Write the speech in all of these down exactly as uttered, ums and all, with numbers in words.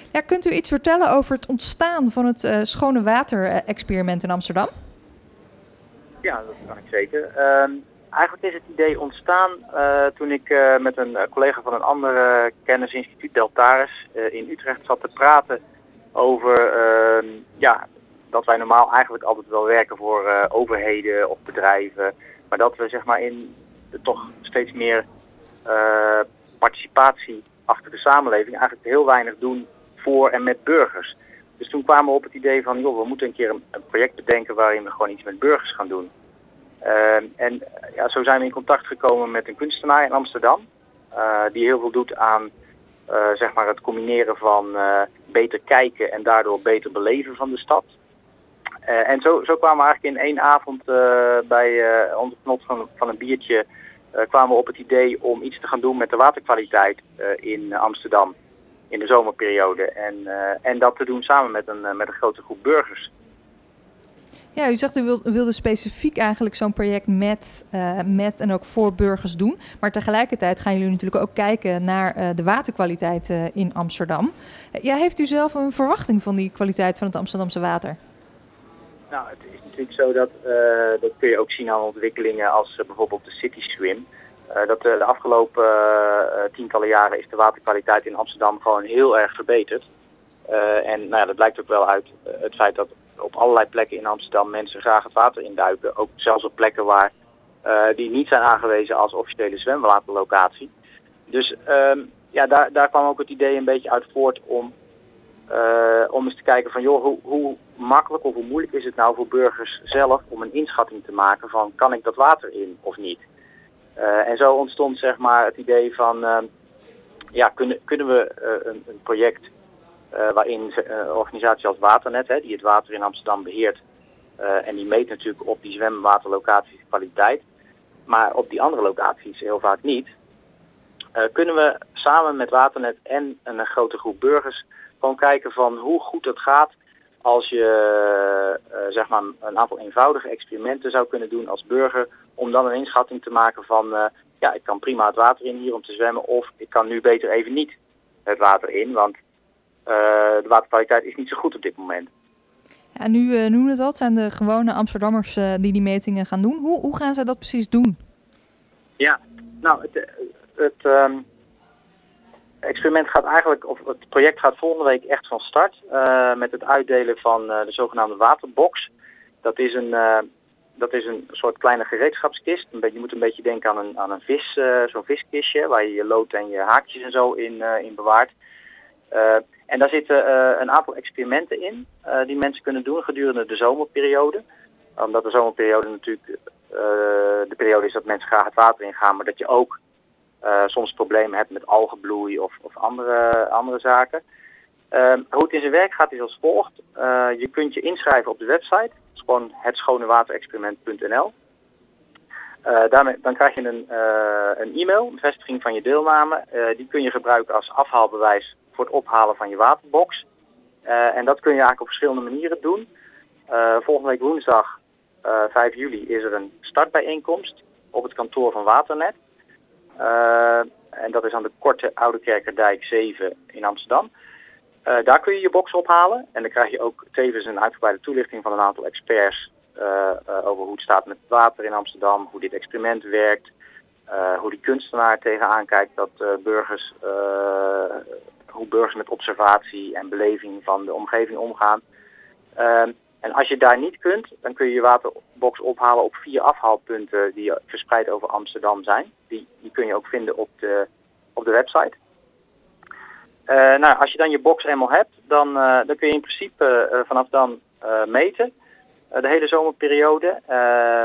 Ja, kunt u iets vertellen over het ontstaan van het uh, schone water-experiment in Amsterdam? Ja, dat kan ik zeker. Uh, eigenlijk is het idee ontstaan uh, toen ik uh, met een uh, collega van een ander uh, kennisinstituut, Deltares, uh, in Utrecht zat te praten over uh, ja, dat wij normaal eigenlijk altijd wel werken voor uh, overheden of bedrijven, maar dat we zeg maar in de toch steeds meer uh, participatie achter de samenleving eigenlijk heel weinig doen voor en met burgers. Dus toen kwamen we op het idee van, joh, we moeten een keer een, een project bedenken waarin we gewoon iets met burgers gaan doen. Uh, en ja, zo zijn we in contact gekomen met een kunstenaar in Amsterdam, uh, die heel veel doet aan uh, zeg maar het combineren van uh, beter kijken en daardoor beter beleven van de stad. Uh, en zo, zo kwamen we eigenlijk in één avond uh, bij uh, onder het genot van, van een biertje uh, kwamen we op het idee om iets te gaan doen met de waterkwaliteit uh, in Amsterdam in de zomerperiode. En, uh, en dat te doen samen met een, uh, met een grote groep burgers. Ja, u zegt u wilde, wilde specifiek eigenlijk zo'n project met, uh, met en ook voor burgers doen. Maar tegelijkertijd gaan jullie natuurlijk ook kijken naar uh, de waterkwaliteit uh, in Amsterdam. Uh, ja, heeft u zelf een verwachting van die kwaliteit van het Amsterdamse water? Nou, het is natuurlijk zo dat, uh, dat kun je ook zien aan ontwikkelingen als uh, bijvoorbeeld de City Swim. Uh, dat uh, de afgelopen uh, tientallen jaren is de waterkwaliteit in Amsterdam gewoon heel erg verbeterd. Uh, en nou ja, dat blijkt ook wel uit uh, het feit dat op allerlei plekken in Amsterdam mensen graag het water induiken. Ook zelfs op plekken waar uh, die niet zijn aangewezen als officiële zwemwaterlocatie. Dus um, ja, daar, daar kwam ook het idee een beetje uit voort om, uh, om eens te kijken van joh, hoe, hoe makkelijk of hoe moeilijk is het nou voor burgers zelf om een inschatting te maken van kan ik dat water in of niet. Uh, en zo ontstond zeg maar het idee van uh, ja, kunnen, kunnen we uh, een, een project Uh, waarin een uh, organisatie als Waternet, hè, die het water in Amsterdam beheert, uh, en die meet natuurlijk op die zwemwaterlocaties kwaliteit, maar op die andere locaties heel vaak niet, uh, kunnen we samen met Waternet en een, een grote groep burgers gewoon kijken van hoe goed het gaat als je uh, zeg maar een aantal eenvoudige experimenten zou kunnen doen als burger, om dan een inschatting te maken van uh, ja, ik kan prima het water in hier om te zwemmen, of ik kan nu beter even niet het water in, want Uh, de waterkwaliteit is niet zo goed op dit moment. Ja, nu uh, noemen we het al, het zijn de gewone Amsterdammers uh, die die metingen gaan doen. Hoe, hoe gaan zij dat precies doen? Ja, nou, het, het um, experiment gaat eigenlijk, of het project gaat volgende week echt van start uh, met het uitdelen van uh, de zogenaamde waterbox. Dat is een, uh, dat is een soort kleine gereedschapskist. Je moet een beetje denken aan een, aan een vis, uh, zo'n viskistje waar je je lood en je haakjes en zo in, uh, in bewaart. Uh, en daar zitten uh, een aantal experimenten in uh, die mensen kunnen doen gedurende de zomerperiode. Omdat de zomerperiode natuurlijk uh, de periode is dat mensen graag het water ingaan, maar dat je ook uh, soms problemen hebt met algenbloei of, of andere, andere zaken. Uh, hoe het in zijn werk gaat is als volgt. Uh, je kunt je inschrijven op de website. Dat is gewoon het schone water experiment punt n l. Uh, daarmee, dan krijg je een, uh, een e-mail, een bevestiging van je deelname. Uh, die kun je gebruiken als afhaalbewijs voor het ophalen van je waterbox. Uh, en dat kun je eigenlijk op verschillende manieren doen. Uh, volgende week woensdag, uh, vijf juli, is er een startbijeenkomst op het kantoor van Waternet. Uh, en dat is aan de Korte Oude Kerkerdijk zeven in Amsterdam. Uh, daar kun je je box ophalen. En dan krijg je ook tevens een uitgebreide toelichting van een aantal experts uh, uh, over hoe het staat met het water in Amsterdam, hoe dit experiment werkt, uh, hoe die kunstenaar tegenaan kijkt dat uh, burgers... Uh, hoe burgers met observatie en beleving van de omgeving omgaan. Uh, en als je daar niet kunt, dan kun je je waterbox ophalen op vier afhaalpunten die verspreid over Amsterdam zijn. Die, die kun je ook vinden op de, op de website. Uh, nou, als je dan je box eenmaal hebt, dan, uh, dan kun je in principe uh, vanaf dan uh, meten. Uh, de hele zomerperiode. Uh,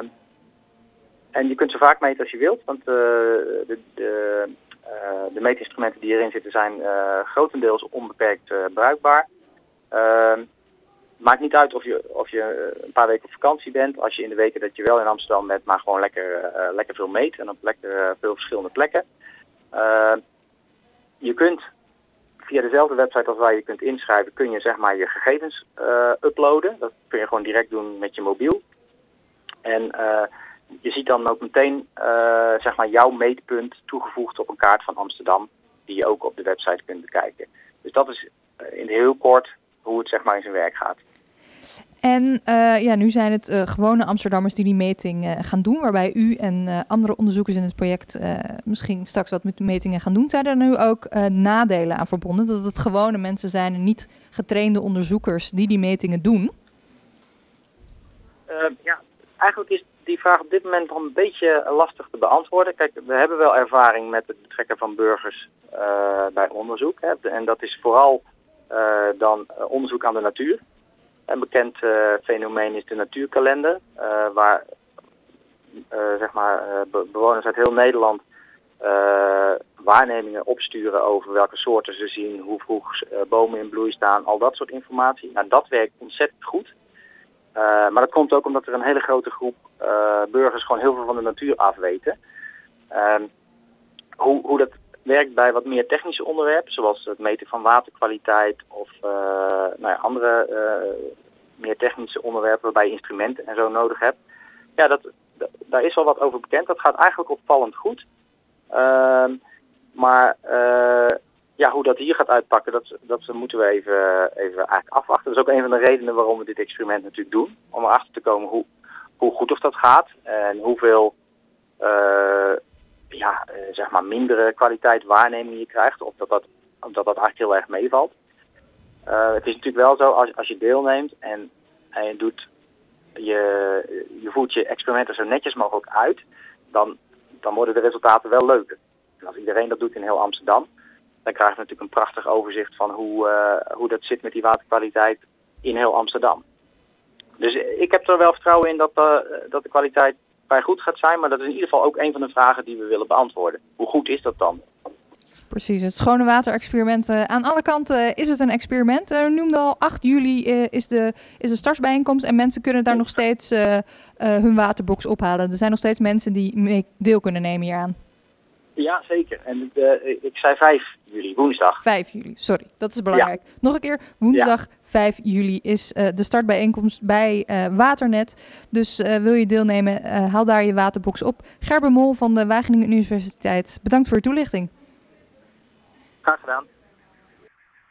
en je kunt zo vaak meten als je wilt, want uh, de... de Uh, de meetinstrumenten die erin zitten zijn uh, grotendeels onbeperkt uh, bruikbaar. Uh, maakt niet uit of je, of je een paar weken op vakantie bent. Als je in de weken dat je wel in Amsterdam bent, maar gewoon lekker, uh, lekker veel meet en op lekker uh, veel verschillende plekken. Uh, je kunt via dezelfde website als waar je kunt inschrijven, kun je zeg maar je gegevens uh, uploaden. Dat kun je gewoon direct doen met je mobiel. En uh, je ziet dan ook meteen uh, zeg maar jouw meetpunt toegevoegd op een kaart van Amsterdam, die je ook op de website kunt bekijken. Dus dat is in het heel kort hoe het zeg maar in zijn werk gaat. En uh, ja, nu zijn het uh, gewone Amsterdammers die die meting uh, gaan doen, waarbij u en uh, andere onderzoekers in het project uh, misschien straks wat met metingen gaan doen. Zijn er nu ook uh, nadelen aan verbonden? Dat het gewone mensen zijn en niet getrainde onderzoekers die die metingen doen? Uh, ja, eigenlijk is die vraag op dit moment nog een beetje lastig te beantwoorden. Kijk, we hebben wel ervaring met het betrekken van burgers uh, bij onderzoek. Hè, en dat is vooral uh, dan uh, onderzoek aan de natuur. Een bekend uh, fenomeen is de natuurkalender, uh, waar uh, zeg maar, uh, be- bewoners uit heel Nederland uh, waarnemingen opsturen over welke soorten ze zien, hoe vroeg uh, bomen in bloei staan, al dat soort informatie. Nou, dat werkt ontzettend goed. Uh, maar dat komt ook omdat er een hele grote groep uh, burgers gewoon heel veel van de natuur afweten. Uh, hoe, hoe dat werkt bij wat meer technische onderwerpen, zoals het meten van waterkwaliteit of uh, nou ja, andere uh, meer technische onderwerpen waarbij je instrumenten en zo nodig hebt. Ja, dat, dat, daar is wel wat over bekend. Dat gaat eigenlijk opvallend goed. Uh, maar uh, ja, hoe dat hier gaat uitpakken, dat, dat moeten we even, even eigenlijk afwachten. Dat is ook een van de redenen waarom we dit experiment natuurlijk doen. Om erachter te komen hoe, hoe goed of dat gaat en hoeveel uh, ja, uh, zeg maar mindere kwaliteit waarneming je krijgt. Of dat dat, of dat, dat eigenlijk heel erg meevalt. Uh, het is natuurlijk wel zo, als, als je deelneemt en, en je, doet, je, je voert je experimenten zo netjes mogelijk uit, dan, dan worden de resultaten wel leuker. En als iedereen dat doet in heel Amsterdam, dan krijg je natuurlijk een prachtig overzicht van hoe, uh, hoe dat zit met die waterkwaliteit in heel Amsterdam. Dus ik heb er wel vertrouwen in dat, uh, dat de kwaliteit vrij goed gaat zijn, maar dat is in ieder geval ook een van de vragen die we willen beantwoorden. Hoe goed is dat dan? Precies, het schone waterexperiment. Uh, aan alle kanten is het een experiment. Uh, we noemden al acht juli uh, is, de, is de startbijeenkomst en mensen kunnen daar nog steeds uh, uh, hun waterbox ophalen. Er zijn nog steeds mensen die mee deel kunnen nemen hieraan. Ja, zeker. En uh, ik zei vijf juli, woensdag. vijf juli, sorry, dat is belangrijk. Ja. Nog een keer, woensdag ja. vijf juli is uh, de startbijeenkomst bij uh, Waternet. Dus uh, wil je deelnemen, uh, haal daar je waterbox op. Gerben Mol van de Wageningen Universiteit, bedankt voor je toelichting. Graag gedaan.